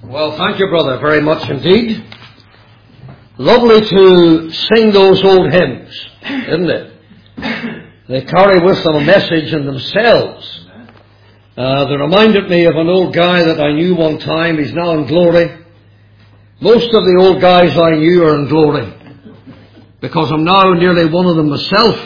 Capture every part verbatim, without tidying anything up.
Well, thank you, brother, very much indeed. Lovely to sing those old hymns, isn't it? They carry with them a message in themselves. Uh, they reminded me of an old guy that I knew one time. He's now in glory. Most of the old guys I knew are in glory, because I'm now nearly one of them myself.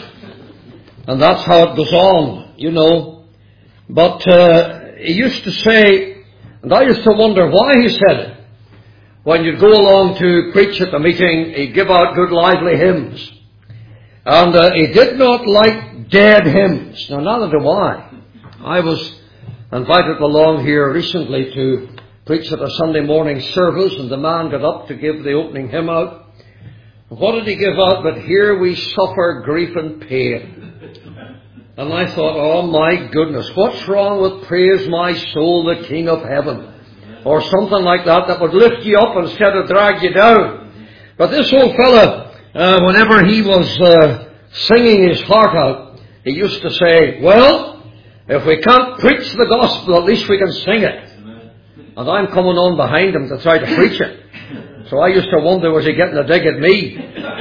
And that's how it goes on, you know. But uh, he used to say, and I used to wonder why he said it. When you'd go along to preach at the meeting, he'd give out good lively hymns. And uh, he did not like dead hymns. Now, neither do I. I was invited along here recently to preach at a Sunday morning service, and the man got up to give the opening hymn out. What did he give out? But here we suffer grief and pain. And I thought, oh my goodness, what's wrong with praise my soul, the King of heaven? Or something like that, that would lift you up instead of drag you down. But this old fella, uh, whenever he was uh, singing his heart out, he used to say, well, if we can't preach the gospel, at least we can sing it. And I'm coming on behind him to try to preach it. So I used to wonder, was he getting a dig at me?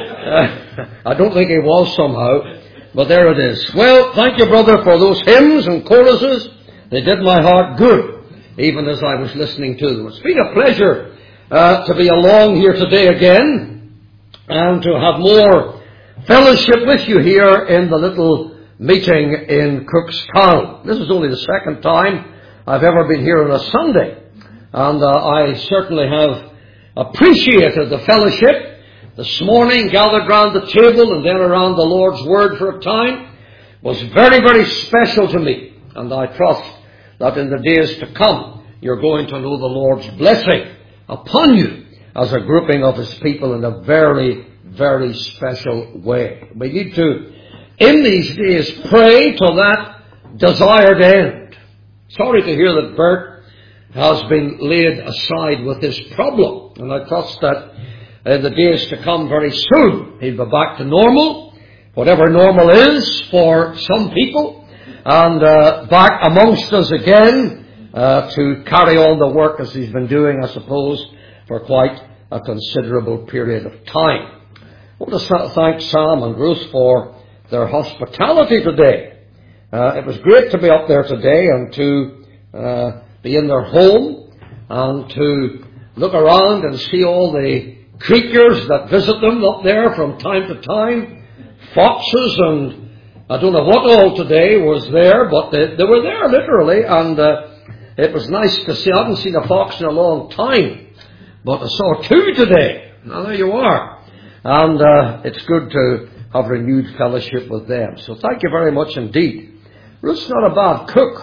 Uh, I don't think he was somehow. But there it is. Well, thank you, brother, for those hymns and choruses. They did my heart good, even as I was listening to them. It's been a pleasure uh, to be along here today again, and to have more fellowship with you here in the little meeting in Cookstown. This is only the second time I've ever been here on a Sunday, and uh, I certainly have appreciated the fellowship. This morning, gathered round the table and then around the Lord's Word for a time, was very, very special to me. And I trust that in the days to come, you're going to know the Lord's blessing upon you as a grouping of His people in a very, very special way. We need to, in these days, pray to that desired end. Sorry to hear that Bert has been laid aside with this problem. And I trust that in the days to come very soon, he'll be back to normal, whatever normal is for some people, and uh, back amongst us again uh, to carry on the work as he's been doing, I suppose, for quite a considerable period of time. I want to thank Sam and Ruth for their hospitality today. Uh, it was great to be up there today and to uh, be in their home and to look around and see all the creatures that visit them up there from time to time. Foxes and I don't know what all today was there, but they, they were there literally, and uh, it was nice to see. I haven't seen a fox in a long time, but I saw two today. Now there you are. And uh, it's good to have renewed fellowship with them. So thank you very much indeed. Ruth's not a bad cook.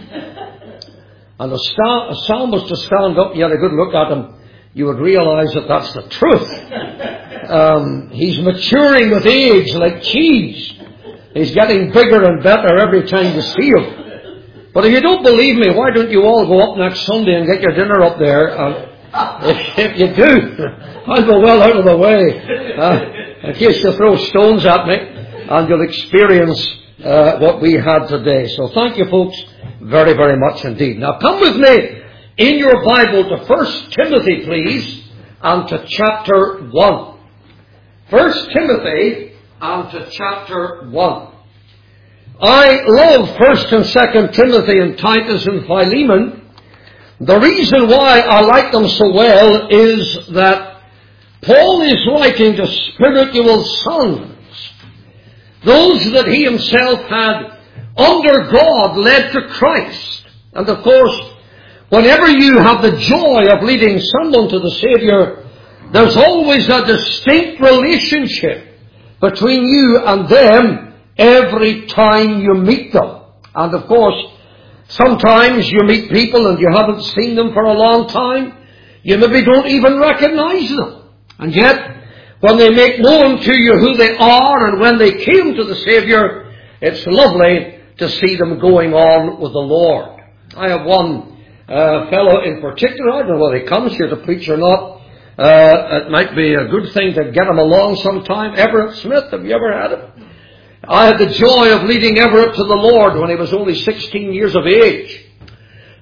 And a, sta- a Sam was to stand up, you had a good look at him, you would realize that that's the truth. Um, he's maturing with age like cheese. He's getting bigger and better every time you see him. But if you don't believe me, why don't you all go up next Sunday and get your dinner up there? And if, if you do, I'll go well out of the way, uh, in case you throw stones at me, and you'll experience uh, what we had today. So thank you, folks, very, very much indeed. Now come with me in your Bible to First Timothy, please, and to chapter one. First Timothy and to chapter one. I love First and Second Timothy and Titus and Philemon. The reason why I like them so well is that Paul is writing to spiritual sons, those that he himself had under God led to Christ. And of course, whenever you have the joy of leading someone to the Savior, there's always a distinct relationship between you and them every time you meet them. And of course, sometimes you meet people and you haven't seen them for a long time. You maybe don't even recognize them. And yet, when they make known to you who they are and when they came to the Savior, it's lovely to see them going on with the Lord. I have one Uh, fellow in particular, I don't know whether he comes here to preach or not. Uh, it might be a good thing to get him along sometime. Everett Smith, have you ever had him? I had the joy of leading Everett to the Lord when he was only sixteen years of age.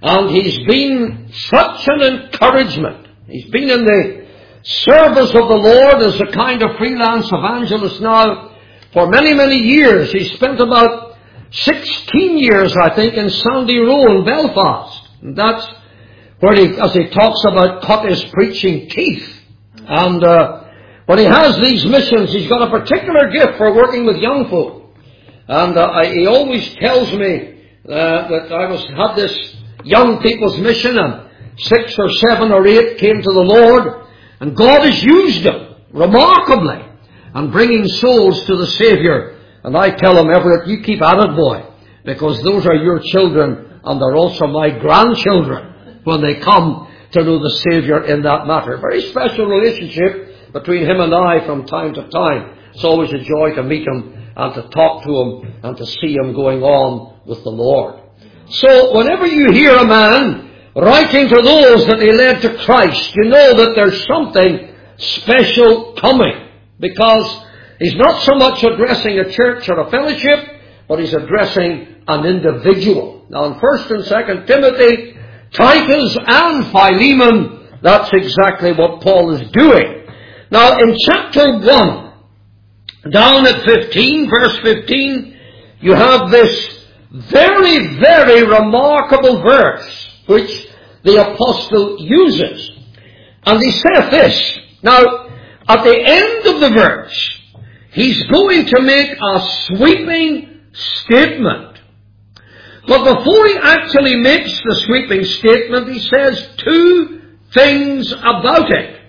And he's been such an encouragement. He's been in the service of the Lord as a kind of freelance evangelist now for many, many years. He spent about sixteen years, I think, in Sandy Row in Belfast. And that's where he, as he talks about, cut his preaching teeth. And uh, when he has these missions, he's got a particular gift for working with young folk. And uh, I, he always tells me uh, that I was had this young people's mission, and six or seven or eight came to the Lord, and God has used them remarkably and bringing souls to the Savior. And I tell them, Everett, you keep at it, boy, because those are your children, and they're also my grandchildren when they come to know the Savior in that matter. Very special relationship between him and I from time to time. It's always a joy to meet him and to talk to him and to see him going on with the Lord. So whenever you hear a man writing to those that he led to Christ, you know that there's something special coming, because he's not so much addressing a church or a fellowship, but he's addressing an individual. Now in First and Second Timothy, Titus and Philemon, that's exactly what Paul is doing. Now in chapter one, down at fifteen, verse fifteen, you have this very, very remarkable verse which the apostle uses. And he saith this. Now, at the end of the verse, he's going to make a sweeping statement. But before he actually makes the sweeping statement, he says two things about it.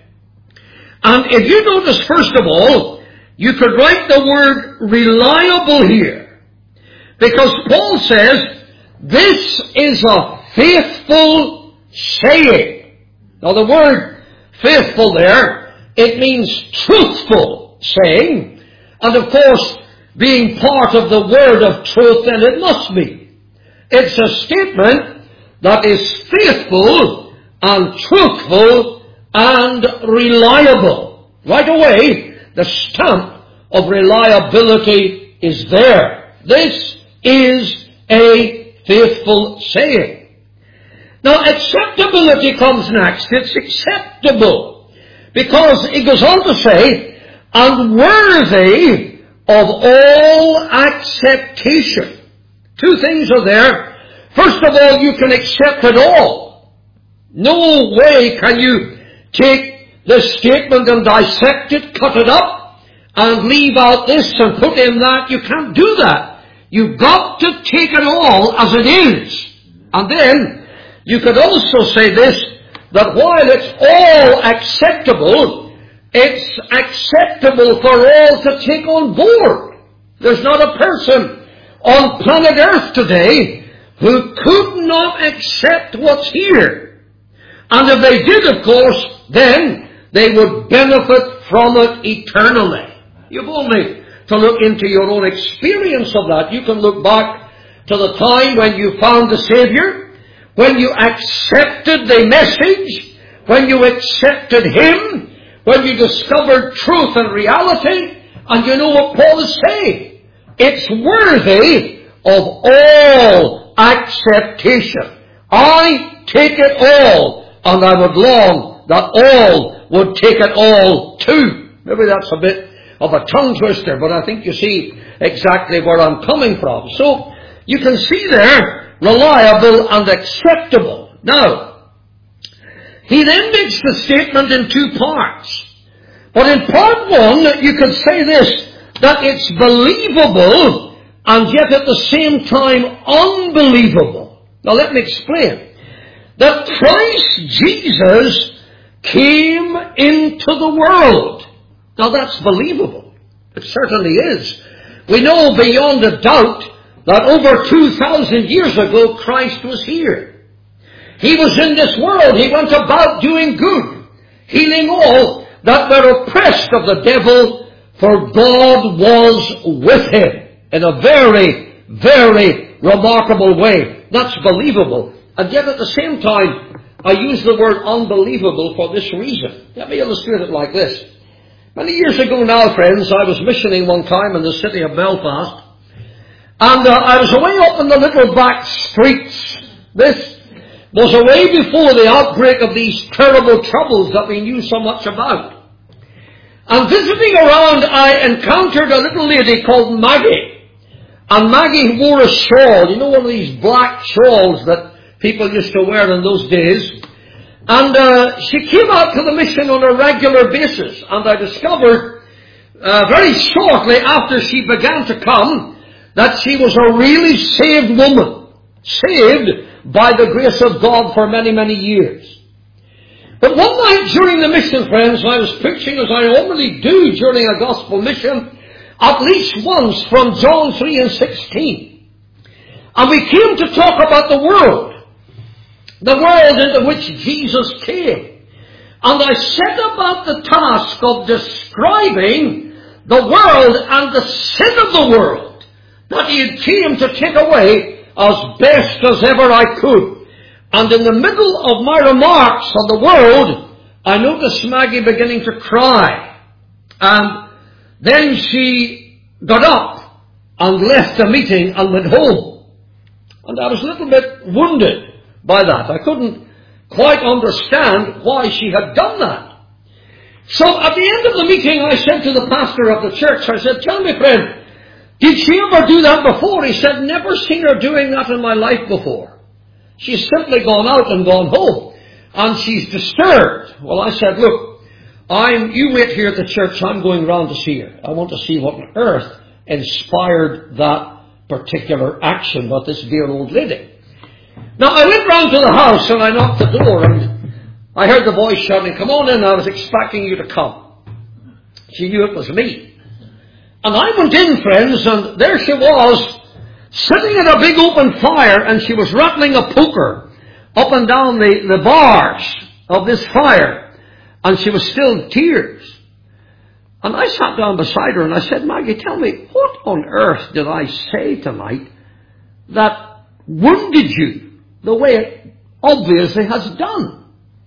And if you notice, first of all, you could write the word reliable here. Because Paul says, this is a faithful saying. Now the word faithful there, it means truthful saying. And of course, being part of the word of truth, then it must be. It's a statement that is faithful and truthful and reliable. Right away, the stamp of reliability is there. This is a faithful saying. Now, acceptability comes next. It's acceptable, because it goes on to say, and worthy of all acceptation. Two things are there. First of all, you can accept it all. No way can you take this statement and dissect it, cut it up, and leave out this and put in that. You can't do that. You've got to take it all as it is. And then, you could also say this, that while it's all acceptable, it's acceptable for all to take on board. There's not a person on planet Earth today who could not accept what's here. And if they did, of course, then they would benefit from it eternally. You've only to look into your own experience of that. You can look back to the time when you found the Savior, when you accepted the message, when you accepted Him, when you discovered truth and reality, and you know what Paul is saying. It's worthy of all acceptation. I take it all, and I would long that all would take it all too. Maybe that's a bit of a tongue twister, but I think you see exactly where I'm coming from. So, you can see there, reliable and acceptable. Now, he then makes the statement in two parts. But in part one, you could say this, that it's believable and yet at the same time unbelievable. Now let me explain. That Christ Jesus came into the world. Now that's believable. It certainly is. We know beyond a doubt that over two thousand years ago Christ was here. He was in this world. He went about doing good, healing all that were oppressed of the devil, for God was with him in a very, very remarkable way. That's believable. And yet at the same time, I use the word unbelievable for this reason. Let me illustrate it like this. Many years ago now, friends, I was missioning one time in the city of Belfast. And uh, I was away up in the little back streets. This was away before the outbreak of these terrible troubles that we knew so much about. And visiting around, I encountered a little lady called Maggie. And Maggie wore a shawl, you know, one of these black shawls that people used to wear in those days. And uh, she came out to the mission on a regular basis. And I discovered uh, very shortly after she began to come that she was a really saved woman. Saved by the grace of God for many, many years. But one night during the mission, friends, I was preaching as I normally do during a gospel mission, at least once from John three and sixteen. And we came to talk about the world. The world into which Jesus came. And I set about the task of describing the world and the sin of the world that He came to take away as best as ever I could. And in the middle of my remarks on the world, I noticed Maggie beginning to cry. And then she got up and left the meeting and went home. And I was a little bit wounded by that. I couldn't quite understand why she had done that. So at the end of the meeting, I said to the pastor of the church, I said, tell me, friend, did she ever do that before? He said, never seen her doing that in my life before. She's simply gone out and gone home. And she's disturbed. Well, I said, look, I'm, you wait here at the church. I'm going round to see her. I want to see what on earth inspired that particular action with this dear old lady. Now, I went round to the house and I knocked the door and I heard the voice shouting, come on in, I was expecting you to come. She knew it was me. And I went in, friends, and there she was, sitting at a big open fire, and she was rattling a poker up and down the, the bars of this fire, and she was still in tears. And I sat down beside her and I said, Maggie, tell me, what on earth did I say tonight that wounded you the way it obviously has done?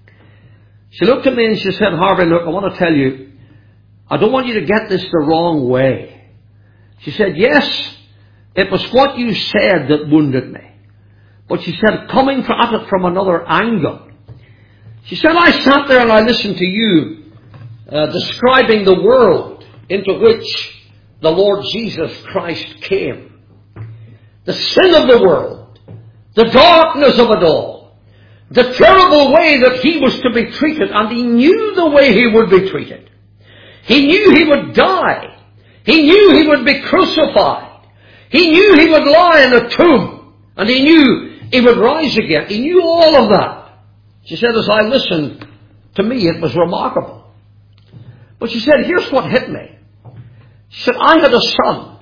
She looked at me and she said, Harvey, look, I want to tell you, I don't want you to get this the wrong way. She said, yes, it was what you said that wounded me. But she said, coming at it from another angle. She said, I sat there and I listened to you uh, describing the world into which the Lord Jesus Christ came. The sin of the world. The darkness of it all. The terrible way that He was to be treated. And He knew the way He would be treated. He knew He would die. He knew He would be crucified. He knew He would lie in a tomb. And He knew He would rise again. He knew all of that. She said, as I listened, to me it was remarkable. But she said, here's what hit me. She said, I had a son.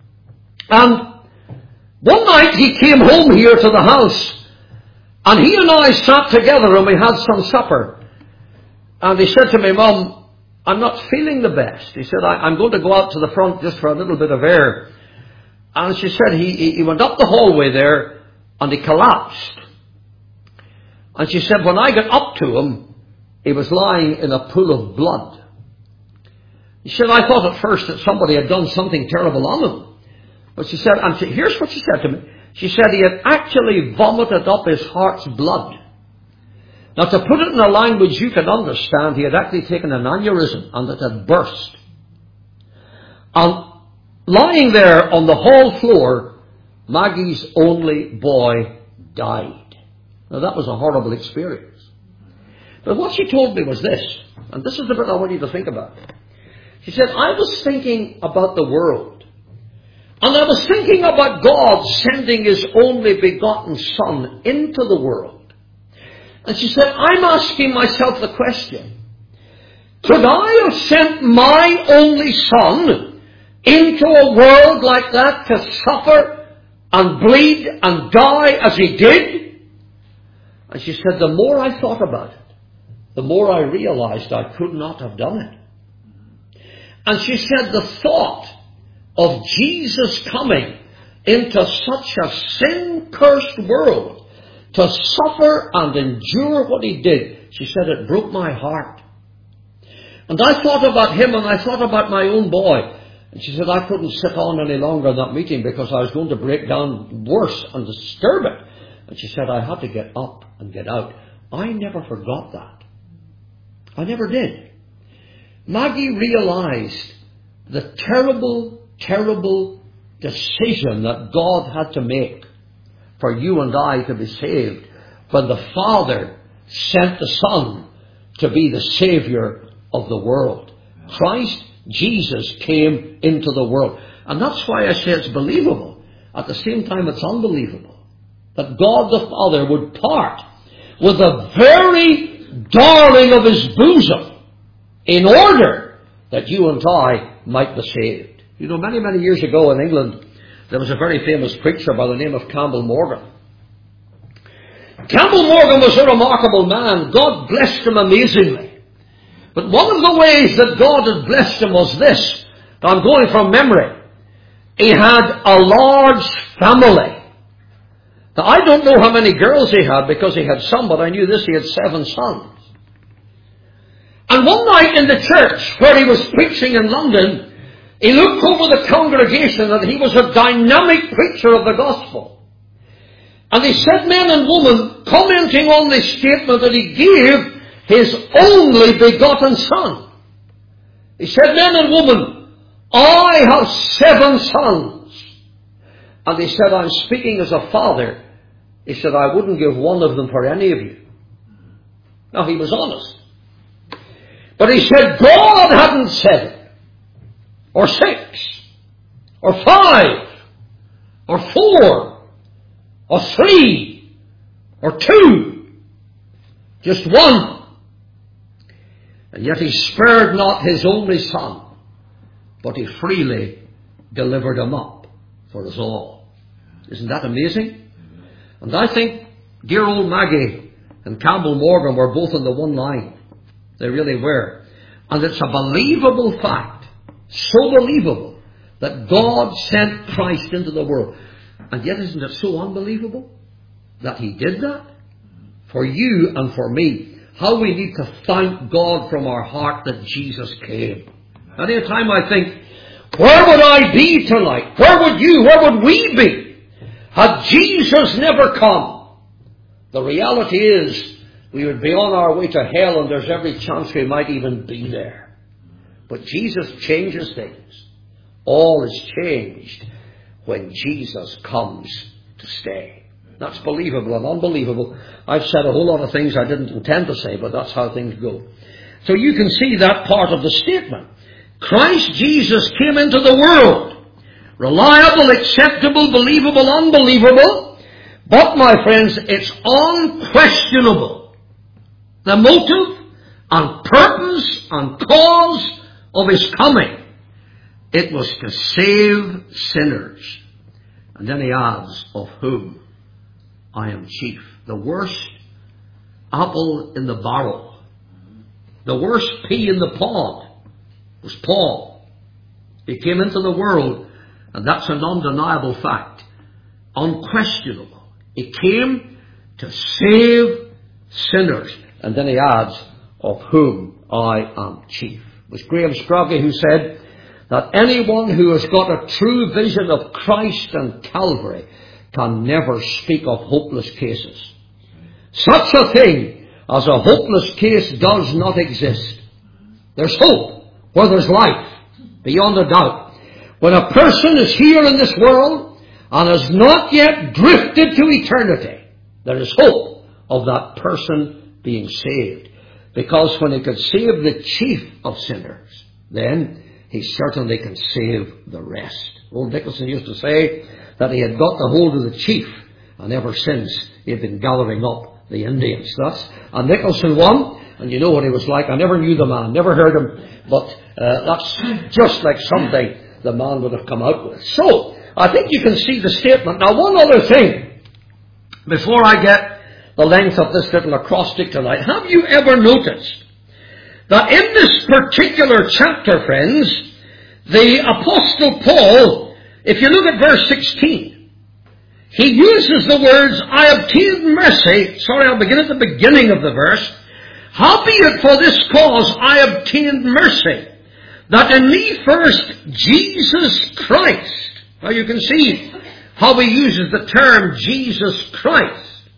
And one night he came home here to the house. And he and I sat together and we had some supper. And he said to me, Mum, I'm not feeling the best. He said, I, I'm going to go out to the front just for a little bit of air. And she said, he, he went up the hallway there and he collapsed. And she said, when I got up to him, he was lying in a pool of blood. She said, I thought at first that somebody had done something terrible on him. But she said, and she, here's what she said to me. She said he had actually vomited up his heart's blood. Now, to put it in a language you can understand, he had actually taken an aneurysm and it had burst. And lying there on the hall floor, Maggie's only boy died. Now, that was a horrible experience. But what she told me was this, and this is the bit I want you to think about. She said, I was thinking about the world. And I was thinking about God sending His only begotten Son into the world. And she said, I'm asking myself the question, could I have sent my only Son into a world like that to suffer and bleed and die as He did? And she said, the more I thought about it, the more I realized I could not have done it. And she said, the thought of Jesus coming into such a sin-cursed world to suffer and endure what He did, she said, it broke my heart. And I thought about Him and I thought about my own boy. And she said, I couldn't sit on any longer in that meeting because I was going to break down worse and disturb it And she said, I had to get up and get out. I never forgot that. I never did. Maggie realized the terrible, terrible decision that God had to make for you and I to be saved when the Father sent the Son to be the Savior of the world. Christ Jesus came into the world. And that's why I say it's believable. At the same time, it's unbelievable that God the Father would part with the very darling of his bosom in order that you and I might be saved. You know, many, many years ago in England, there was a very famous preacher by the name of Campbell Morgan. Campbell Morgan was a remarkable man. God blessed him amazingly. But one of the ways that God had blessed him was this. I'm going from memory. He had a large family. Now, I don't know how many girls he had because he had some, but I knew this, he had seven sons. And one night in the church where he was preaching in London, he looked over the congregation and he was a dynamic preacher of the gospel. And he said, men and women, commenting on this statement that he gave his only begotten son. He said, men and women, I have seven sons. And he said, I'm speaking as a father. He said, I wouldn't give one of them for any of you. Now, he was honest. But he said, God hadn't said it. Or six. Or five. Or four. Or three. Or two. Just one. And yet he spared not his only son, but he freely delivered him up for us all. Isn't that amazing? And I think dear old Maggie and Campbell Morgan were both on the one line. They really were. And it's a believable fact, so believable, that God sent Christ into the world. And yet isn't it so unbelievable that he did that? For you and for me. How we need to thank God from our heart that Jesus came. Any time I think, where would I be tonight? Where would you, where would we be had Jesus never come? The reality is we would be on our way to hell, and there's every chance we might even be there. But Jesus changes things. All is changed when Jesus comes to stay. That's believable and unbelievable. I've said a whole lot of things I didn't intend to say, but that's how things go. So you can see that part of the statement. Christ Jesus came into the world. Reliable, acceptable, believable, unbelievable. But, my friends, it's unquestionable. The motive and purpose and cause of his coming. It was to save sinners. And then he adds, of whom I am chief. The worst apple in the barrel. The worst pea in the pod was Paul. He came into the world, and that's an undeniable fact. Unquestionable. He came to save sinners. And then he adds, of whom I am chief. It was Graham Scroggie who said that anyone who has got a true vision of Christ and Calvary can never speak of hopeless cases. Such a thing as a hopeless case does not exist. There's hope where there's life, beyond a doubt. When a person is here in this world and has not yet drifted to eternity, there is hope of that person being saved. Because when he could save the chief of sinners, then he certainly can save the rest. Old Nicholson used to say that he had got the hold of the chief, and ever since he had been gathering up the Indians. That's and Nicholson won, and you know what he was like. I never knew the man, never heard him, but uh, that's just like something the man would have come out with. So, I think you can see the statement. Now, one other thing, before I get the length of this little acrostic tonight, have you ever noticed that in this particular chapter, friends, the Apostle Paul, if you look at verse sixteen, he uses the words, I obtained mercy. Sorry, I'll begin at the beginning of the verse. Howbeit for this cause I obtained mercy, that in me first Jesus Christ. Now you can see how he uses the term Jesus Christ.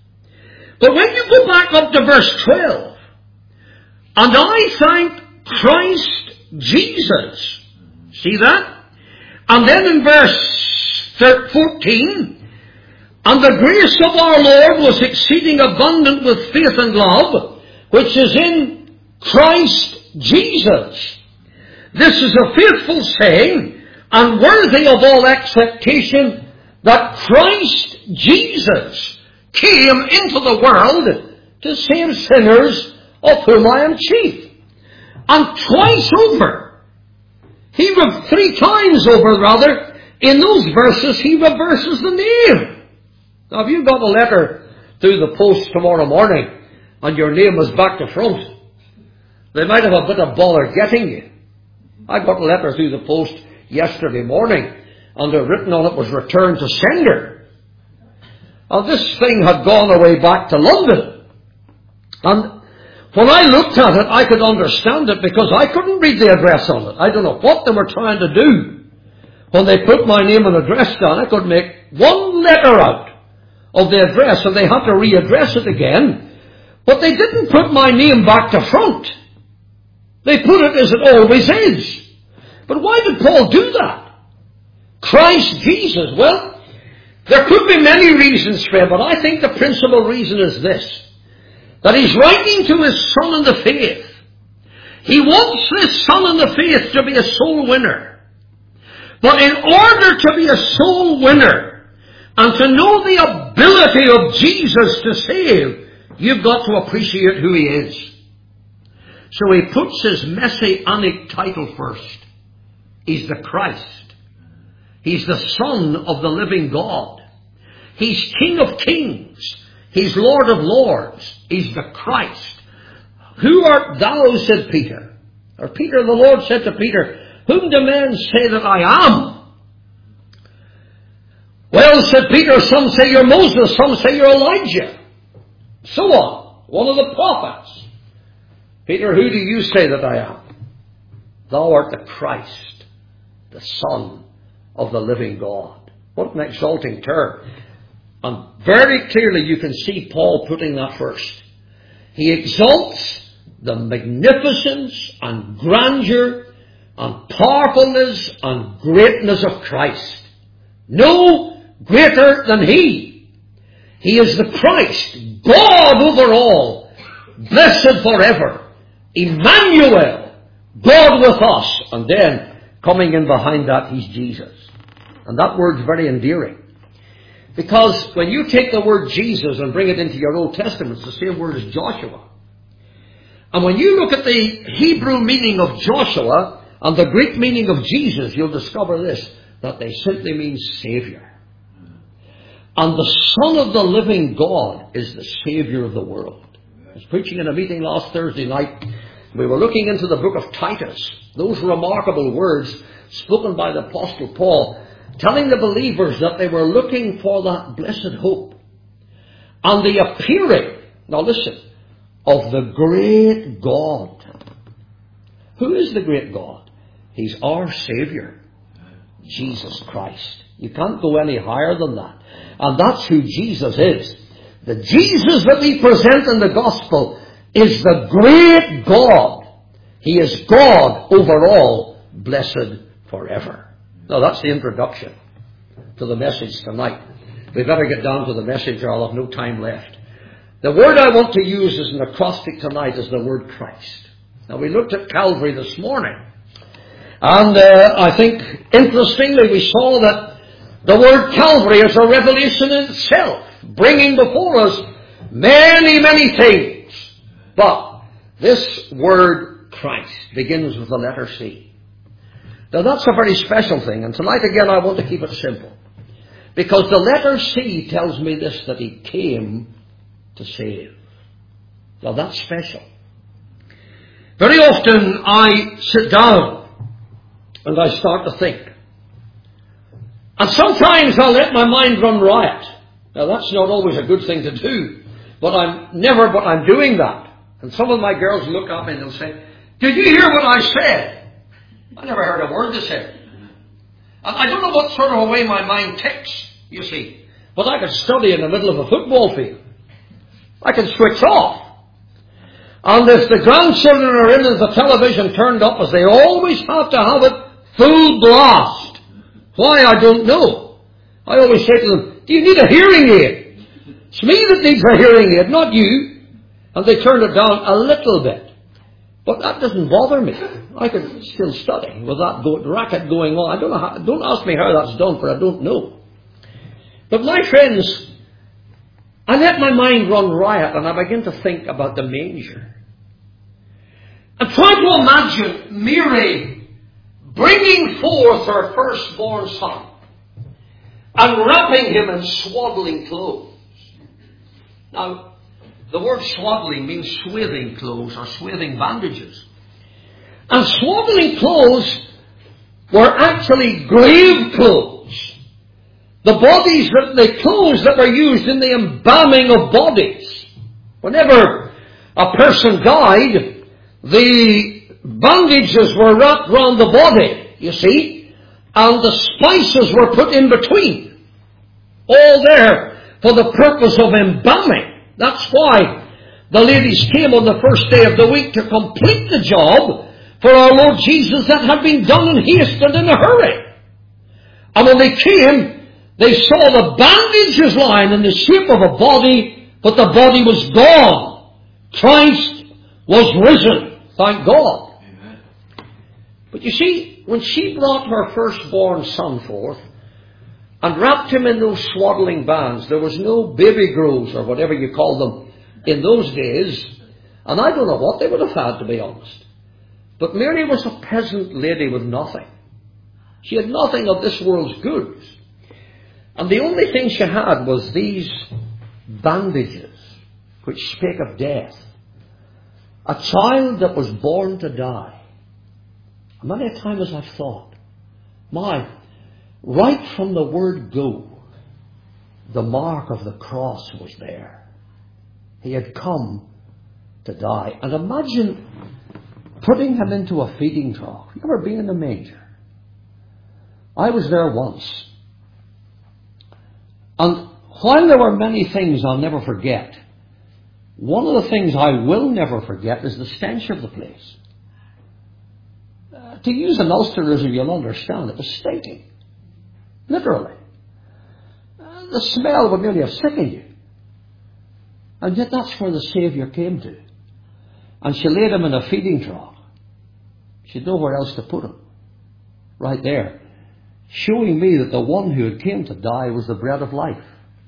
But when you go back up to verse twelve, and I thank Christ Jesus. See that? And then in verse fourteen, and the grace of our Lord was exceeding abundant with faith and love, which is in Christ Jesus. This is a faithful saying, and worthy of all acceptation, that Christ Jesus came into the world to save sinners, of whom I am chief. And twice over, he, re- three times over rather, in those verses he reverses the name. Now if you got a letter through the post tomorrow morning, and your name was back to front, they might have a bit of bother getting you. I got a letter through the post yesterday morning, and the written on it was returned to sender. And this thing had gone away back to London. And when I looked at it, I could understand it because I couldn't read the address on it. I don't know what they were trying to do. When they put my name and address down, I could make one letter out of the address, and they had to readdress it again. But they didn't put my name back to front. They put it as it always is. But why did Paul do that? Christ Jesus. Well, there could be many reasons for it, but I think the principal reason is this. That he's writing to his son in the faith. He wants this son in the faith to be a soul winner. But in order to be a soul winner and to know the ability of Jesus to save, you've got to appreciate who he is. So he puts his messianic title first. He's the Christ. He's the Son of the living God. He's King of kings. He's Lord of lords. He's the Christ. Who art thou, said Peter. Or Peter, the Lord said to Peter, whom do men say that I am? Well, said Peter, some say you're Moses, some say you're Elijah. So on. One of the prophets. Peter, who do you say that I am? Thou art the Christ, the Son of the living God. What an exalting term. And very clearly you can see Paul putting that first. He exalts the magnificence and grandeur and powerfulness and greatness of Christ. No greater than he. He is the Christ, God over all, blessed forever. Emmanuel, God with us. And then, coming in behind that, he's Jesus. And that word's very endearing. Because when you take the word Jesus and bring it into your Old Testament, it's the same word as Joshua. And when you look at the Hebrew meaning of Joshua and the Greek meaning of Jesus, you'll discover this, that they simply mean Savior. And the Son of the living God is the Savior of the world. I was preaching in a meeting last Thursday night. We were looking into the book of Titus. Those remarkable words spoken by the Apostle Paul, telling the believers that they were looking for that blessed hope. And the appearing, now listen, of the great God. Who is the great God? He's our Savior, Jesus Christ. You can't go any higher than that. And that's who Jesus is. The Jesus that we present in the gospel is the great God. He is God over all, blessed forever. Now that's the introduction to the message tonight. We better get down to the message or I'll have no time left. The word I want to use as an acrostic tonight is the word Christ. Now we looked at Calvary this morning. And uh, I think, interestingly, we saw that the word Calvary is a revelation in itself, bringing before us many, many things. But this word Christ begins with the letter C. Now that's a very special thing, and tonight again I want to keep it simple. Because the letter C tells me this, that he came to save. Now that's special. Very often I sit down and I start to think. And sometimes I'll let my mind run riot. Now that's not always a good thing to do. But I'm never, but I'm doing that. And some of my girls look at me and they'll say, did you hear what I said? I never heard a word they said. And I don't know what sort of a way my mind ticks, you see. But I could study in the middle of a football field. I can switch off. And if the grandchildren are in and the television turned up, as they always have to have it, full blast. Why, I don't know. I always say to them, do you need a hearing aid? It's me that needs a hearing aid, not you. And they turn it down a little bit. But that doesn't bother me. I can still study with that go- racket going on. I don't know how, don't ask me how that's done, for I don't know. But my friends, I let my mind run riot and I begin to think about the manger. And try to imagine Mary bringing forth her firstborn son and wrapping him in swaddling clothes. Now, the word swaddling means swathing clothes or swathing bandages. And swaddling clothes were actually grave clothes. The bodies that, the clothes that were used in the embalming of bodies. Whenever a person died, the bandages were wrapped round the body, you see, and the spices were put in between. All there for the purpose of embalming. That's why the ladies came on the first day of the week to complete the job for our Lord Jesus that had been done in haste and in a hurry. And when they came, they saw the bandages lying in the shape of a body, but the body was gone. Christ was risen. Thank God. Amen. But you see, when she brought her firstborn son forth and wrapped him in those swaddling bands, there was no baby grows or whatever you call them in those days. And I don't know what they would have had, to be honest. But Mary was a peasant lady with nothing. She had nothing of this world's goods. And the only thing she had was these bandages, which spake of death. A child that was born to die. And many a time as I've thought, my, right from the word go, the mark of the cross was there. He had come to die. And imagine putting him into a feeding trough. You ever been in a manger? I was there once. And while there were many things I'll never forget, one of the things I will never forget is the stench of the place. Uh, to use an Ulsterism, you'll understand, it was stinking. Literally. Uh, the smell would nearly have sickened you. And yet that's where the Saviour came to. And she laid him in a feeding trough. She had nowhere else to put him. Right there. Showing me that the one who had came to die was the bread of life.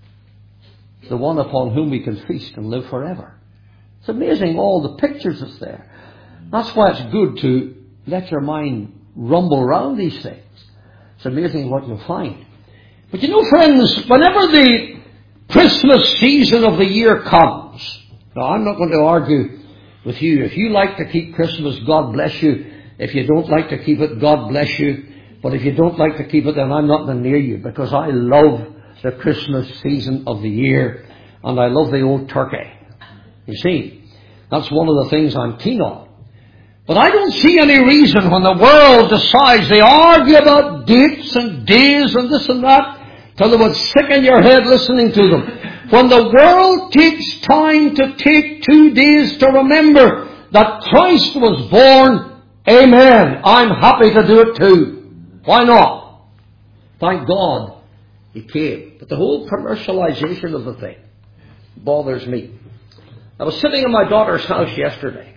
The one upon whom we can feast and live forever. It's amazing all the pictures that's there. That's why it's good to let your mind rumble around these things. It's amazing what you'll find. But you know, friends, whenever the Christmas season of the year comes, now I'm not going to argue with you. If you like to keep Christmas, God bless you. If you don't like to keep it, God bless you. But if you don't like to keep it, then I'm not near you, because I love the Christmas season of the year, and I love the old turkey. You see, that's one of the things I'm keen on. But I don't see any reason when the world decides they argue about dates and days and this and that, till they would sicken your head listening to them. When the world takes time to take two days to remember that Christ was born, amen, I'm happy to do it too. Why not? Thank God He came. But the whole commercialization of the thing bothers me. I was sitting in my daughter's house yesterday.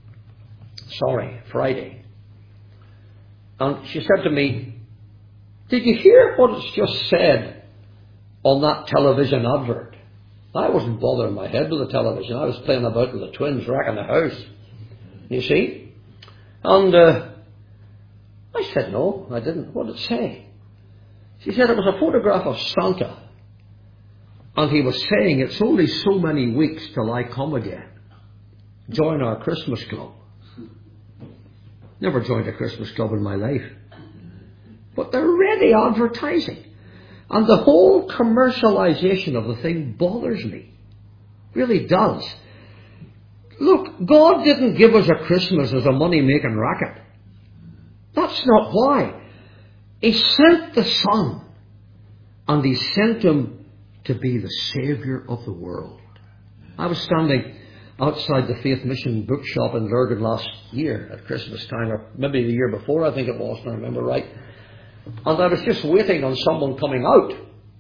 Sorry, Friday. And she said to me, did you hear what it's just said on that television advert? I wasn't bothering my head with the television. I was playing about with the twins wrecking the house. You see? And uh, I said, no, I didn't. What did it say? She said it was a photograph of Santa. And he was saying, it's only so many weeks till I come again. Join our Christmas club. Never joined a Christmas club in my life. But they're really advertising. And the whole commercialization of the thing bothers me. Really does. Look, God didn't give us a Christmas as a money-making racket. That's not why. He sent the Son. And He sent Him to be the Saviour of the world. I was standing outside the Faith Mission bookshop in Lurgan last year at Christmas time, or maybe the year before, I think it was, if I remember right. And I was just waiting on someone coming out.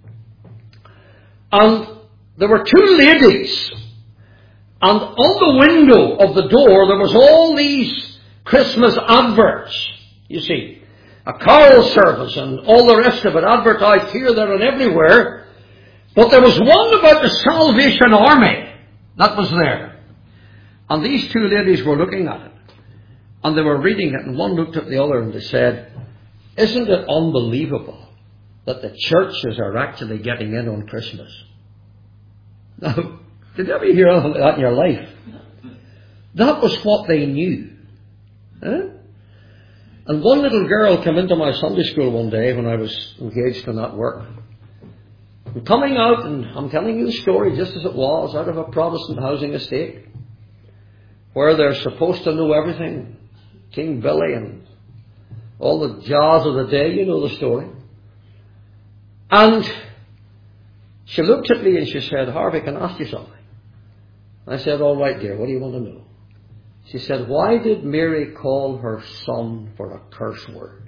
And there were two ladies. And on the window of the door, there was all these Christmas adverts, you see. A carol service and all the rest of it advertised here, there and everywhere. But there was one about the Salvation Army that was there. And these two ladies were looking at it. And they were reading it, and one looked at the other and they said, "Isn't it unbelievable that the churches are actually getting in on Christmas?" Now, did you ever hear anything like that in your life? That was what they knew. Huh? And one little girl came into my Sunday school one day when I was engaged in that work. I'm coming out, and I'm telling you the story just as it was, out of a Protestant housing estate, where they're supposed to know everything. King Billy and all the jazz of the day, you know the story. And she looked at me and she said, "Harvey, can I ask you something?" I said, "All right, dear, what do you want to know?" She said, "Why did Mary call her son for a curse word?"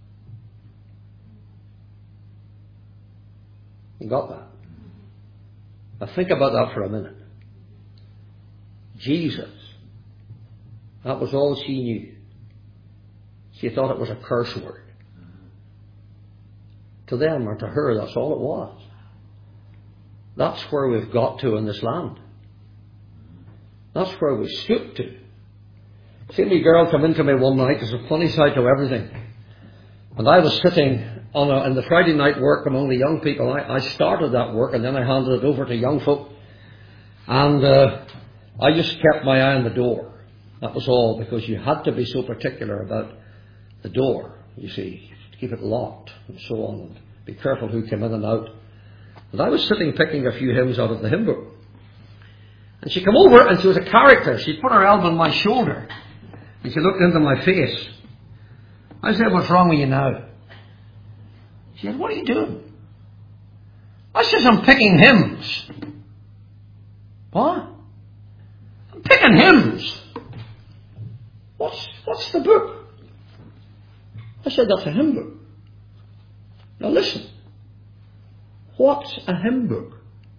You got that? Now think about that for a minute. Jesus. That was all she knew. She thought it was a curse word. To them or to her, that's all it was. That's where we've got to in this land. That's where we stooped to. See, a girl come into me one night. There's a funny side to everything. And I was sitting on a, in the Friday night work among the young people. I, I started that work and then I handed it over to young folk. And uh, I just kept my eye on the door. That was all, because you had to be so particular about the door, you see, to keep it locked and so on, and be careful who came in and out. And I was sitting picking a few hymns out of the hymn book. And she came over and she was a character. She put her elbow on my shoulder and she looked into my face. I said, "What's wrong with you now?" She said, "What are you doing?" I said, "I'm picking hymns." "What?" "I'm picking hymns." What's, what's the book? I said, "That's a hymn book." Now listen. What's a hymn book?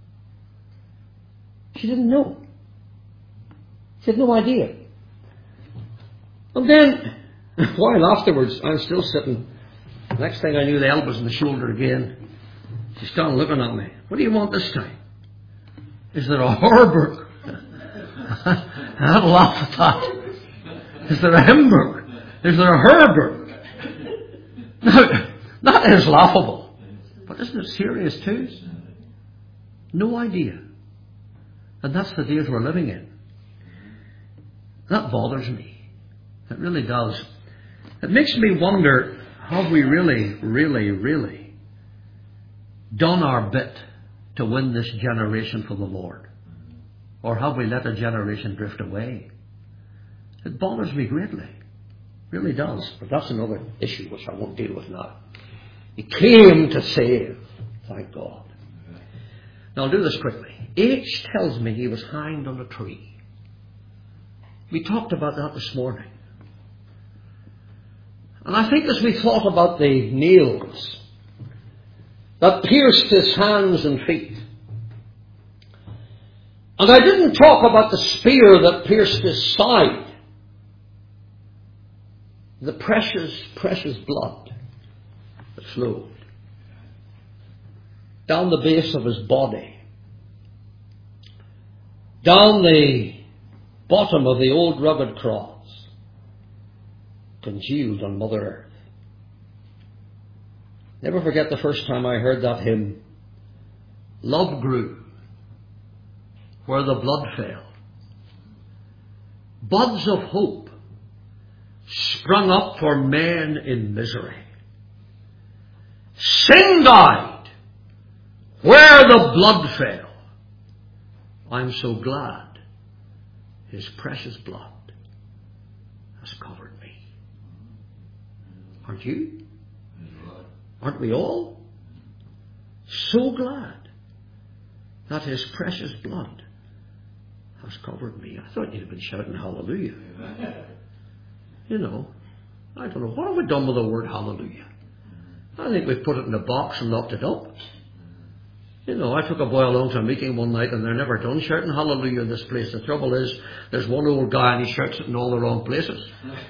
She didn't know. She had no idea. And then, a while afterwards, I'm still sitting. Next thing I knew, the elbows on the shoulder again. She's still looking at me. "What do you want this time? Is there a horror book?" I had to laugh at that. Is there a hymn book? Is there a horror book? Now, that is laughable. But isn't it serious too? No idea. And that's the days we're living in. That bothers me. It really does. It makes me wonder, have we really, really, really done our bit to win this generation for the Lord? Or have we let a generation drift away? It bothers me greatly. It really does. But that's another issue which I won't deal with now. He came to save. Thank God. Now I'll do this quickly. H tells me he was hanged on a tree. We talked about that this morning. And I think as we thought about the nails that pierced his hands and feet, and I didn't talk about the spear that pierced his side, the precious, precious blood that flowed down the base of his body, down the bottom of the old rugged cross, congealed on Mother Earth. Never forget the first time I heard that hymn, "Love grew where the blood fell. Buds of hope sprung up for men in misery. Sin died where the blood fell. I'm so glad his precious blood has covered me." Aren't you? Aren't we all? So glad that his precious blood has covered me. I thought you'd have been shouting hallelujah. You know, I don't know. What have we done with the word hallelujah? I think we've put it in a box and locked it up. You know, I took a boy along to a meeting one night and they're never done shouting hallelujah in this place. The trouble is, there's one old guy and he shouts it in all the wrong places.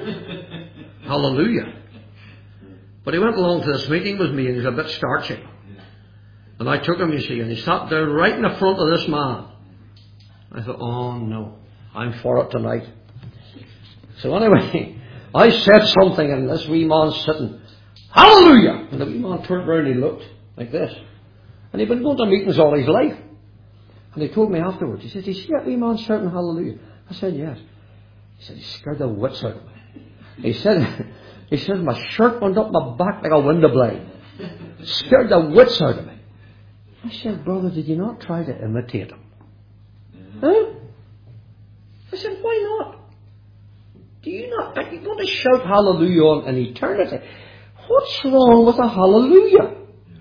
Hallelujah. But he went along to this meeting with me and he's a bit starchy. And I took him, you see, and he sat down right in the front of this man. I thought, oh no, I'm for it tonight. So anyway, I said something and this wee man's sitting, hallelujah! And the wee man turned around and he looked like this. And he'd been going to meetings all his life. And he told me afterwards, he said, did you see that wee man shouting hallelujah? I said, yes. He said, he scared the wits out of me. He said, he said, my shirt went up my back like a window blind. Scared the wits out of me. I said, brother, did you not try to imitate him? Huh? I said, why not? Do you not, are you going to shout hallelujah on in eternity? What's wrong with a hallelujah?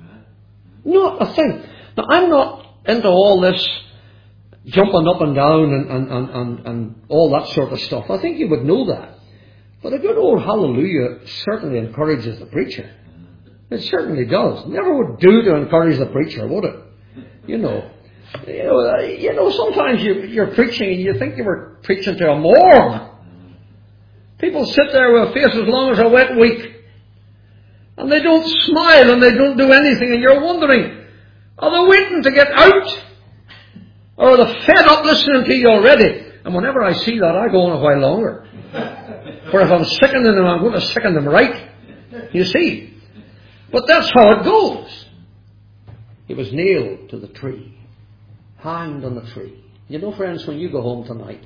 Not a thing. Now, I'm not into all this jumping up and down and, and, and, and, and all that sort of stuff. I think you would know that. But a good old hallelujah certainly encourages the preacher. It certainly does. Never would do to encourage the preacher, would it? You know. You know, you know sometimes you, you're preaching and you think you were preaching to a morgue. People sit there with a face as long as a wet week. And they don't smile and they don't do anything. And you're wondering, are they waiting to get out? Or are they fed up listening to you already? And whenever I see that, I go on a while longer. For if I'm sickening them, I'm going to sicken them right. You see. But that's how it goes. He was nailed to the tree. Hanged on the tree. You know, friends, when you go home tonight,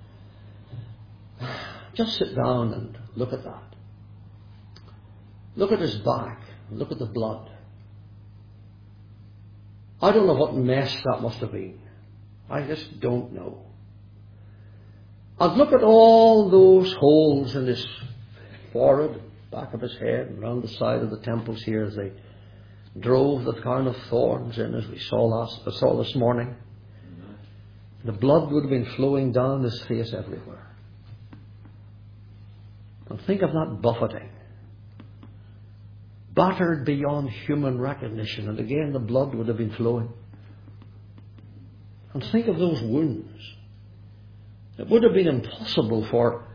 just sit down and look at that. Look at his back. Look at the blood. I don't know what mess that must have been. I just don't know. And look at all those holes in his forehead, back of his head, and round the side of the temples here as they drove the crown of thorns in, as we saw last, saw this morning. The blood would have been flowing down his face everywhere. And think of that buffeting. Battered beyond human recognition. And again, the blood would have been flowing. And think of those wounds. It would have been impossible for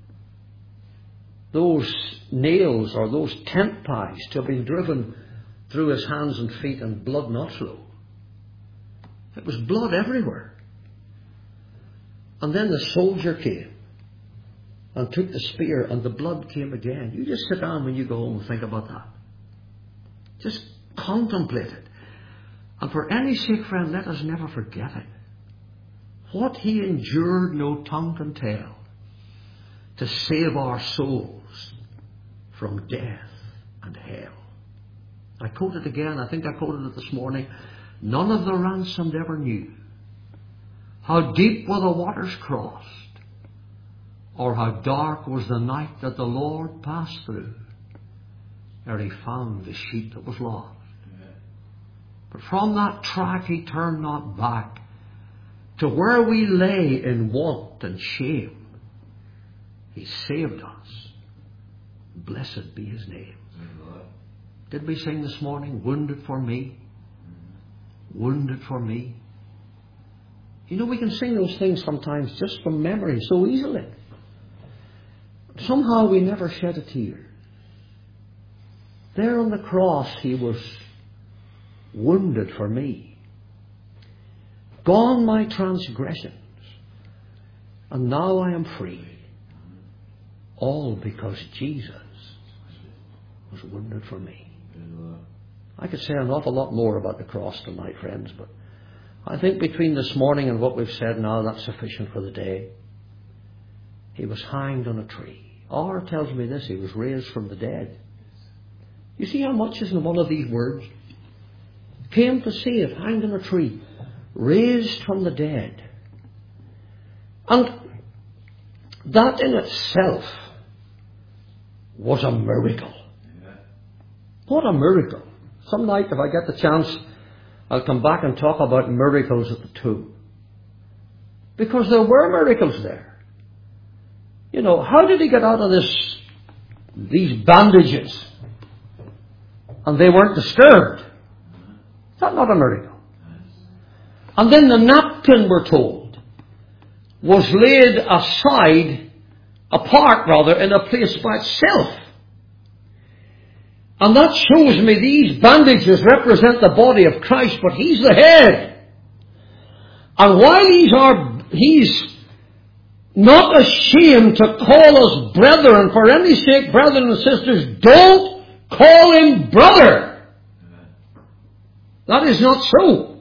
those nails or those tent pies to have been driven through his hands and feet and blood not flow. It was blood everywhere. And then the soldier came and took the spear and the blood came again. You just sit down when you go home and think about that. Just contemplate it. And for any sake, friend, let us never forget it. What he endured no tongue can tell to save our souls from death and hell. I quote it again, I think I quoted it this morning. None of the ransomed ever knew how deep were the waters crossed, or how dark was the night that the Lord passed through, ere he found the sheep that was lost. But from that track he turned not back, to where we lay in want and shame. He saved us. Blessed be his name. Did we sing this morning, wounded for me? Wounded for me. You know, we can sing those things sometimes just from memory so easily. Somehow we never shed a tear. There on the cross he was wounded for me. Gone my transgressions, and now I am free. All because Jesus was wounded for me. I could say an awful lot more about the cross tonight, friends, but I think between this morning and what we've said now, that's sufficient for the day. He was hanged on a tree. R tells me this, he was raised from the dead. You see how much is in one of these words? Came to see it, hanged on a tree, raised from the dead. And that in itself was a miracle. What a miracle. Some night, if I get the chance, I'll come back and talk about miracles at the tomb. Because there were miracles there. You know, how did he get out of this, these bandages? And they weren't disturbed. Is that not a miracle? And then the napkin, we're told, was laid aside, apart rather, in a place by itself. And that shows me these bandages represent the body of Christ, but He's the head. And while He's our, He's not ashamed to call us brethren, for any sake, brethren and sisters, don't call Him brother. That is not so.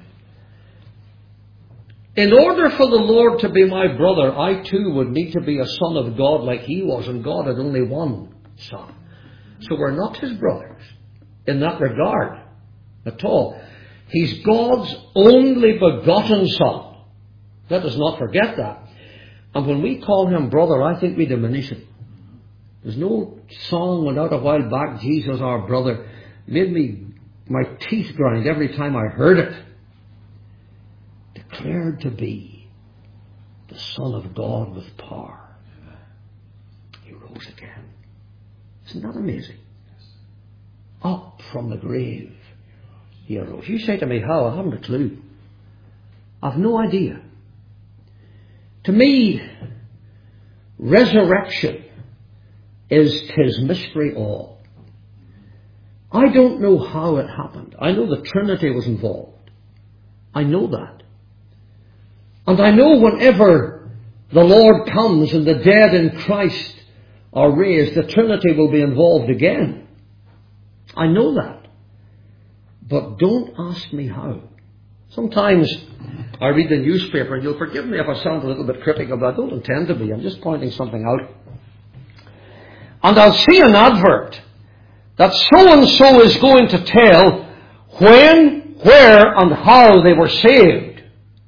In order for the Lord to be my brother, I too would need to be a son of God like He was, and God had only one son. So we're not His brothers in that regard at all. He's God's only begotten Son. Let us not forget that. And when we call Him brother, I think we diminish Him. There's no song went out a while back, Jesus our brother, made me, my teeth grind every time I heard it. Declared to be the Son of God with power. He rose again. Isn't that amazing? Up from the grave he arose. You say to me, how? I haven't a clue. I've no idea. To me, resurrection is His mystery all. I don't know how it happened. I know the Trinity was involved. I know that. And I know whenever the Lord comes and the dead in Christ are raised, the Trinity will be involved again. I know that. But don't ask me how. Sometimes I read the newspaper, and you'll forgive me if I sound a little bit critical, but I don't intend to be. I'm just pointing something out. And I'll see an advert that so-and-so is going to tell when, where, and how they were saved.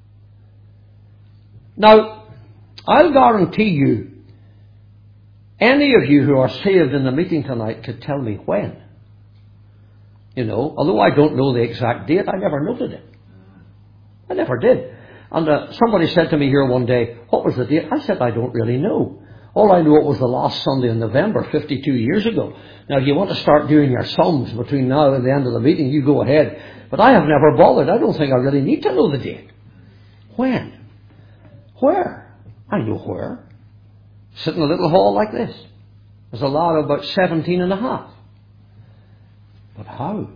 Now, I'll guarantee you, any of you who are saved in the meeting tonight could tell me when. You know, although I don't know the exact date, I never noted it. I never did. And uh, somebody said to me here one day, what was the date? I said, I don't really know. All I know, it was the last Sunday in November, fifty-two years ago. Now, if you want to start doing your sums between now and the end of the meeting, you go ahead. But I have never bothered. I don't think I really need to know the date. When? Where? I know where. Sit in a little hall like this. There's a lad of about seventeen and a half. But how?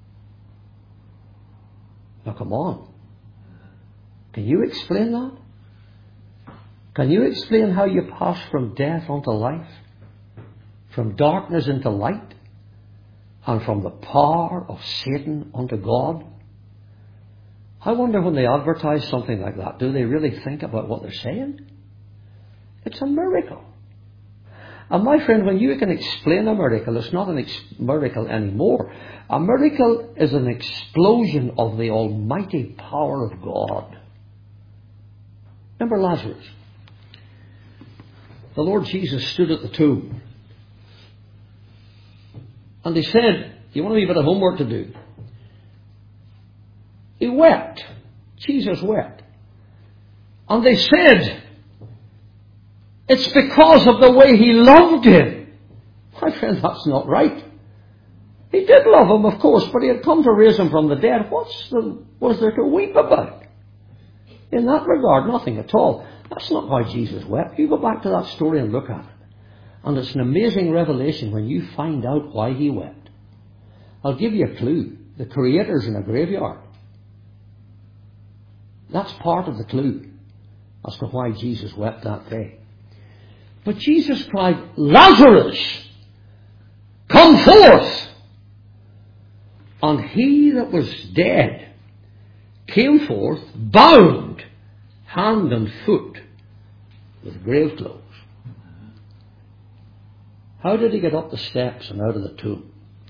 Now come on. Can you explain that? Can you explain how you pass from death unto life? From darkness into light? And from the power of Satan unto God? I wonder when they advertise something like that, do they really think about what they're saying? It's a miracle. And my friend, when you can explain a miracle, it's not a ex- miracle anymore. A miracle is an explosion of the almighty power of God. Remember Lazarus? The Lord Jesus stood at the tomb. And he said, you want a wee bit of homework to do? He wept. Jesus wept. And they said, it's because of the way He loved him. My friend, that's not right. He did love him, of course, but He had come to raise him from the dead. What's the, was there to weep about? In that regard, nothing at all. That's not why Jesus wept. You go back to that story and look at it. And it's an amazing revelation when you find out why He wept. I'll give you a clue. The Creator's in a graveyard. That's part of the clue as to why Jesus wept that day. But Jesus cried, Lazarus, come forth! And he that was dead came forth, bound, hand and foot, with grave clothes. How did he get up the steps and out of the tomb?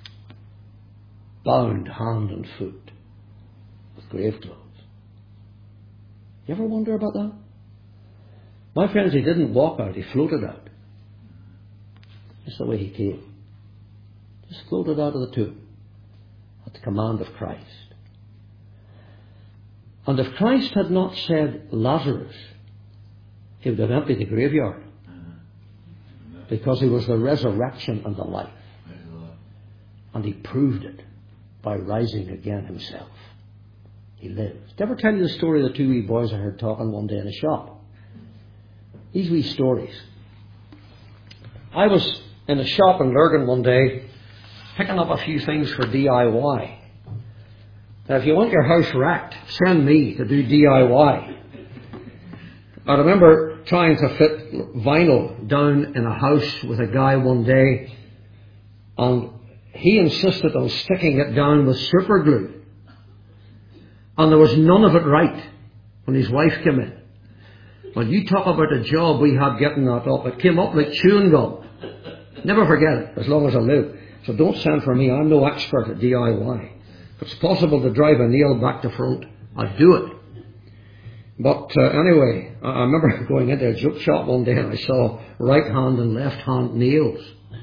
Bound, hand and foot, with grave clothes. You ever wonder about that? My friends, he didn't walk out, he floated out. That's the way he came. Just floated out of the tomb at the command of Christ. And if Christ had not said, Lazarus, he would have emptied the graveyard. Because he was the resurrection and the life. And he proved it by rising again himself. He lives. Did I ever tell you the story of the two wee boys I heard talking one day in a shop? These wee stories. I was in a shop in Lurgan one day picking up a few things for D I Y. Now, if you want your house wrecked, send me to do D I Y. I remember trying to fit vinyl down in a house with a guy one day, and he insisted on sticking it down with super glue. And there was none of it right when his wife came in. Well, you talk about a job we had getting that up. It came up like chewing gum. Never forget it, as long as I live. So don't send for me. I'm no expert at D I Y. If it's possible to drive a nail back to front, I'd do it. But uh, anyway, I remember going into a junk shop one day and I saw right hand and left hand nails.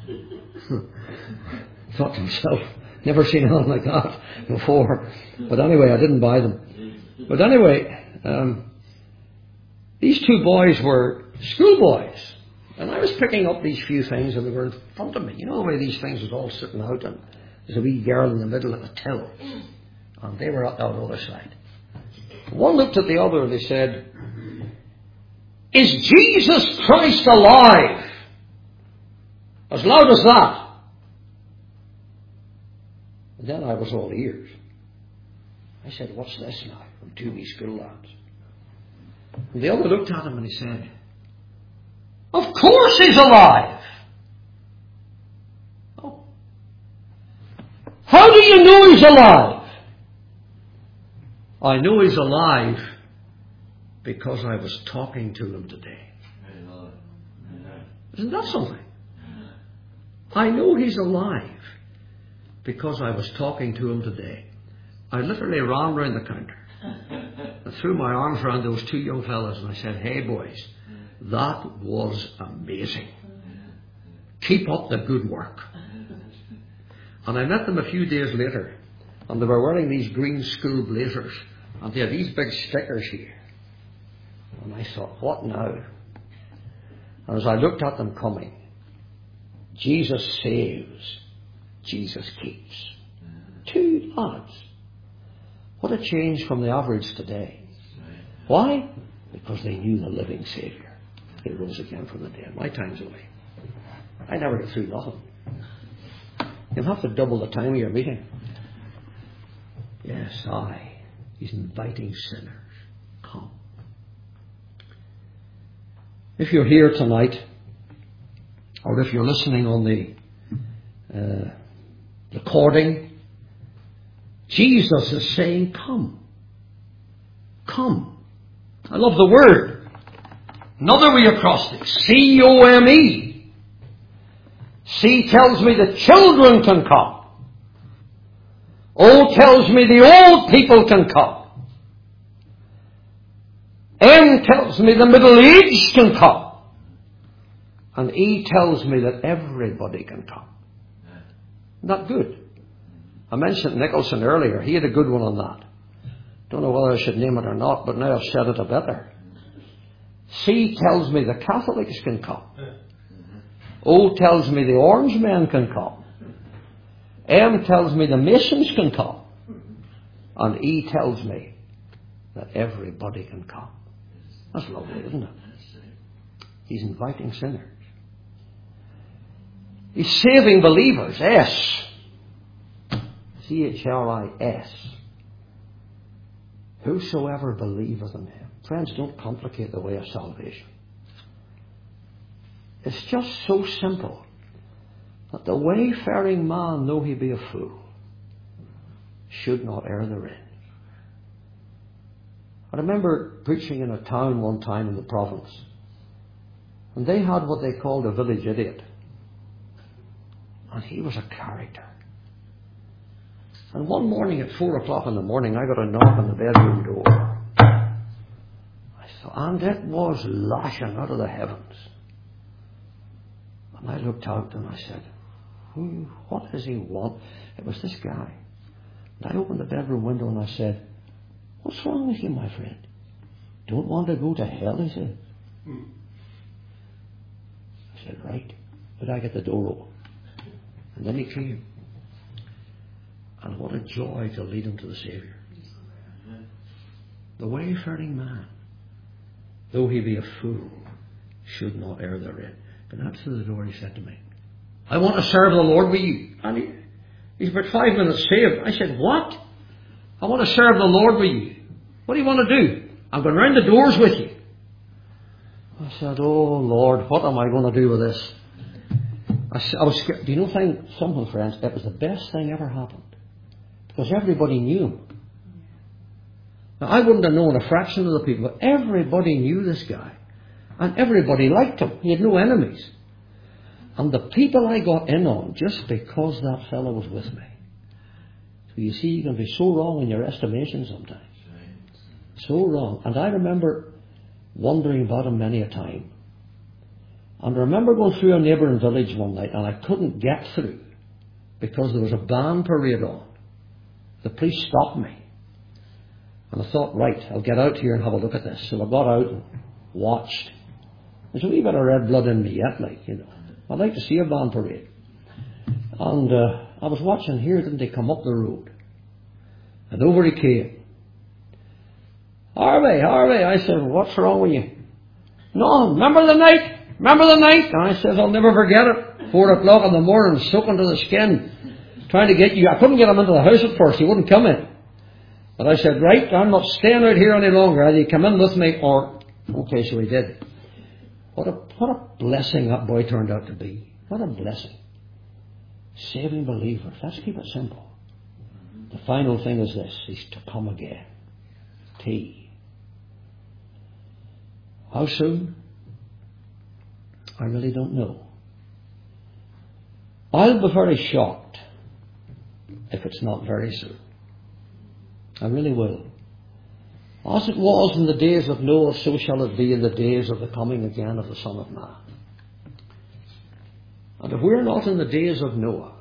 Thought to myself, never seen anything like that before. But anyway, I didn't buy them. But anyway, um, these two boys were schoolboys. And I was picking up these few things and they were in front of me. You know the way these things was all sitting out and there's a wee girl in the middle of the till. And they were at the other side. One looked at the other and they said, "Is Jesus Christ alive?" As loud as that. And then I was all ears. I said, "What's this now?" From two wee school lads. And the other looked at him and he said, "Of course he's alive." "Oh. How do you know he's alive?" "I know he's alive because I was talking to him today." Isn't that something? I know he's alive because I was talking to him today. I literally ran round the counter and threw my arms around those two young fellas and I said, "Hey boys, that was amazing. Keep up the good work." And I met them a few days later and they were wearing these green school blazers and they had these big stickers here. And I thought, what now? And as I looked at them coming, Jesus saves, Jesus keeps. Two lads. What a change from the average today. Why? Because they knew the living Saviour. He rose again from the dead. My time's away. I never get through nothing. You'll have to double the time of your meeting. Yes, I. He's inviting sinners. Come. If you're here tonight, or if you're listening on the uh, recording, Jesus is saying, come. Come. I love the word. Another wee acrostic. C O M E. C tells me the children can come. O tells me the old people can come. M tells me the middle-aged can come. And E tells me that everybody can come. Not good. I mentioned Nicholson earlier. He had a good one on that. Don't know whether I should name it or not, but now I've said it a better. C tells me the Catholics can come. O tells me the Orange Men can come. M tells me the Masons can come. And E tells me that everybody can come. That's lovely, isn't it? He's inviting sinners. He's saving believers. S. C H R I S. Whosoever believeth in him. Friends, don't complicate the way of salvation. It's just so simple that the wayfaring man, though he be a fool, should not err therein. I remember preaching in a town one time in the province, and they had what they called a village idiot. And he was a character. And one morning at four o'clock in the morning, I got a knock on the bedroom door. I thought, and it was lashing out of the heavens. And I looked out and I said, Who, what does he want? It was this guy. And I opened the bedroom window and I said, What's wrong with you, my friend? Don't want to go to hell, he said. I said, right. But I get the door open. And then he came. And what a joy to lead him to the Saviour. The wayfaring man, though he be a fool, should not err therein. But that's to the door, he said to me, I want to serve the Lord with you. And he, he's about five minutes saved. I said, what? I want to serve the Lord with you. What do you want to do? I'm going round the doors with you. I said, oh Lord, what am I going to do with this? I, I was scared. Do you know thing, something, friends? It was the best thing ever happened. Because everybody knew him. Now, I wouldn't have known a fraction of the people, but everybody knew this guy. And everybody liked him. He had no enemies. And the people I got in on, just because that fellow was with me. So you see, you can be so wrong in your estimation sometimes. So wrong. And I remember wondering about him many a time. And I remember going through a neighbouring village one night, and I couldn't get through because there was a band parade on. The police stopped me. And I thought, right, I'll get out here and have a look at this. So I got out and watched. There's a wee bit of red blood in me yet, like, you know. I'd like to see a band parade. And uh, I was watching here, didn't they come up the road? And over he came. Harvey, Harvey, I said, what's wrong with you? No, remember the night? Remember the night? And I said, I'll never forget it. Four o'clock in the morning, soaking to the skin, trying to get you. I couldn't get him into the house at first. He wouldn't come in. But I said, right, I'm not staying out here any longer. Either you come in with me or... Okay, so he did. What a, what a blessing that boy turned out to be. What a blessing. Saving believers. Let's keep it simple. The final thing is this. He's to come again. T. How soon? I really don't know. I'll be very shocked if it's not very soon. I really will. As it was in the days of Noah, so shall it be in the days of the coming again of the Son of Man. And if we're not in the days of Noah,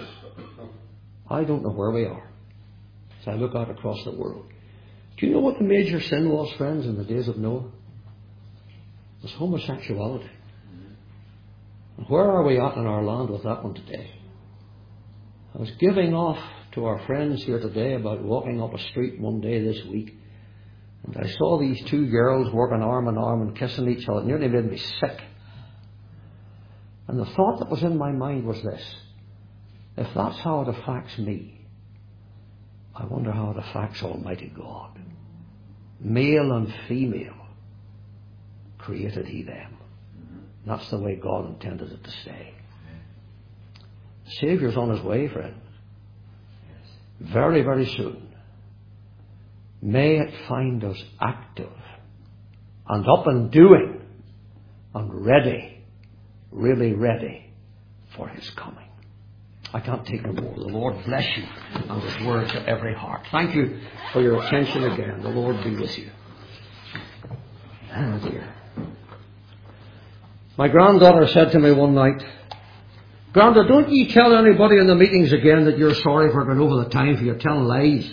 I don't know where we are. As I look out across the world. Do you know what the major sin was, friends, in the days of Noah? It was homosexuality. And where are we at in our land with that one today? I was giving off to our friends here today about walking up a street one day this week, and I saw these two girls working arm in arm and kissing each other. It nearly made me sick. And the thought that was in my mind was this: if that's how it affects me, I wonder how it affects Almighty God. Male and female created He them. That's the way God intended it to stay. The Saviour's on His way, friends. Very, very soon. May it find us active and up and doing and ready, really ready for His coming. I can't take no more. The Lord bless you and His word to every heart. Thank you for your attention again. The Lord be with you. Oh dear. My granddaughter said to me one night, Granda, don't you tell anybody in the meetings again that you're sorry for going over the time, for you're telling lies.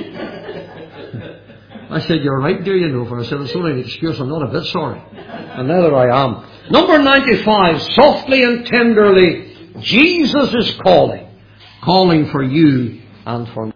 I said, you're right, dear, you know, for I said, it's only an excuse, I'm not a bit sorry. And neither I am. Number ninety-five, softly and tenderly, Jesus is calling. Calling for you and for me.